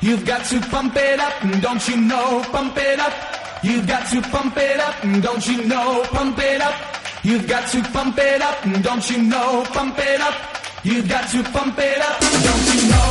You've got to pump it up, don't you know? Pump it up. You've got to pump it up, don't you know? Pump it up. You've got to pump it up, don't you know? Pump it up. You've got to pump it up, don't you know?